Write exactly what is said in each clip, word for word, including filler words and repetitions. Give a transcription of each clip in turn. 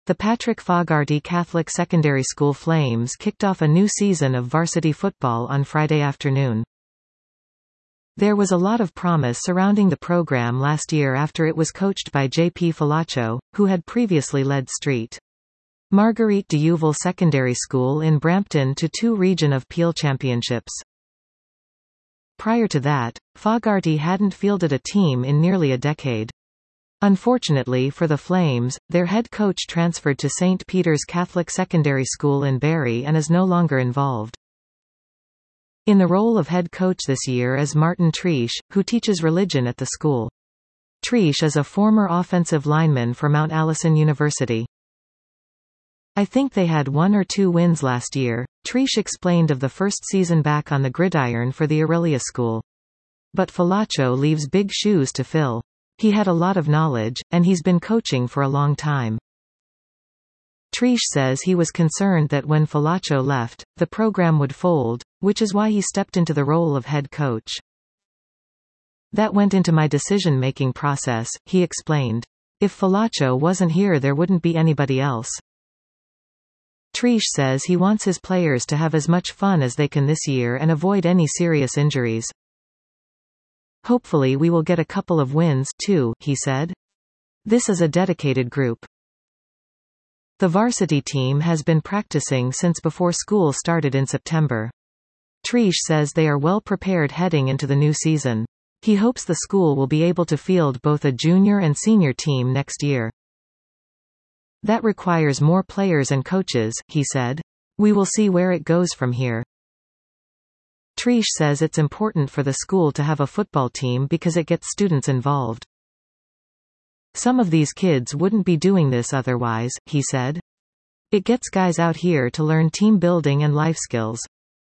The Patrick Fogarty Catholic Secondary School Flames kicked off a new season of varsity football on Friday afternoon. There was a lot of promise surrounding the program last year after it was coached by J P Falacho, who had previously led Street Marguerite de Youville Secondary School in Brampton to two Region of Peel championships. Prior to that, Fogarty hadn't fielded a team in nearly a decade. Unfortunately for the Flames, their head coach transferred to Saint Peter's Catholic Secondary School in Barrie and is no longer involved. In the role of head coach this year is Martin Triesch, who teaches religion at the school. Triesch is a former offensive lineman for Mount Allison University. "I think they had one or two wins last year," Triesch explained of the first season back on the gridiron for the Aurelia School. "But Falacho leaves big shoes to fill. He had a lot of knowledge, and he's been coaching for a long time." Triesch says he was concerned that when Falacho left, the program would fold, which is why he stepped into the role of head coach. "That went into my decision-making process," he explained. "If Falacho wasn't here there wouldn't be anybody else." Triesch says he wants his players to have as much fun as they can this year and avoid any serious injuries. "Hopefully we will get a couple of wins, too," he said. "This is a dedicated group." The varsity team has been practicing since before school started in September. Triesch says they are well prepared heading into the new season. He hopes the school will be able to field both a junior and senior team next year. "That requires more players and coaches," he said. "We will see where it goes from here." Triesch says it's important for the school to have a football team because it gets students involved. "Some of these kids wouldn't be doing this otherwise," he said. "It gets guys out here to learn team building and life skills."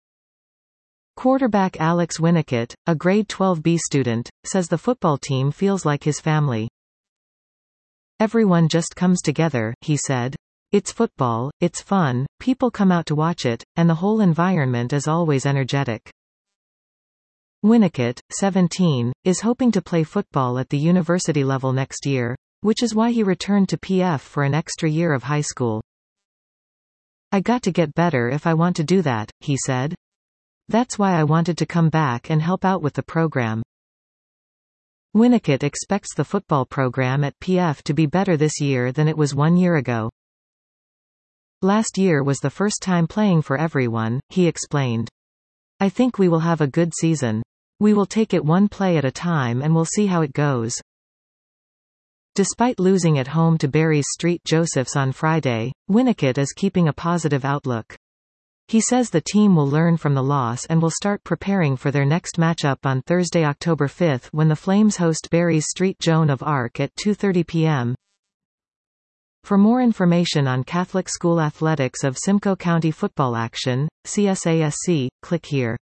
Quarterback Alex Winnicott, a grade twelve B student, says the football team feels like his family. "Everyone just comes together," he said. "It's football, it's fun, people come out to watch it, and the whole environment is always energetic." Winnicott, seventeen, is hoping to play football at the university level next year, which is why he returned to P F for an extra year of high school. "I got to get better if I want to do that," he said. "That's why I wanted to come back and help out with the program." Winnicott expects the football program at P F to be better this year than it was one year ago. "Last year was the first time playing for everyone," he explained. "I think we will have a good season. We will take it one play at a time and we'll see how it goes." Despite losing at home to Barrie's Street Josephs on Friday, Winnicott is keeping a positive outlook. He says the team will learn from the loss and will start preparing for their next matchup on Thursday, October fifth, when the Flames host Barrie's Street Joan of Arc at two thirty p m For more information on Catholic school athletics of Simcoe County football action, C S A S C, click here.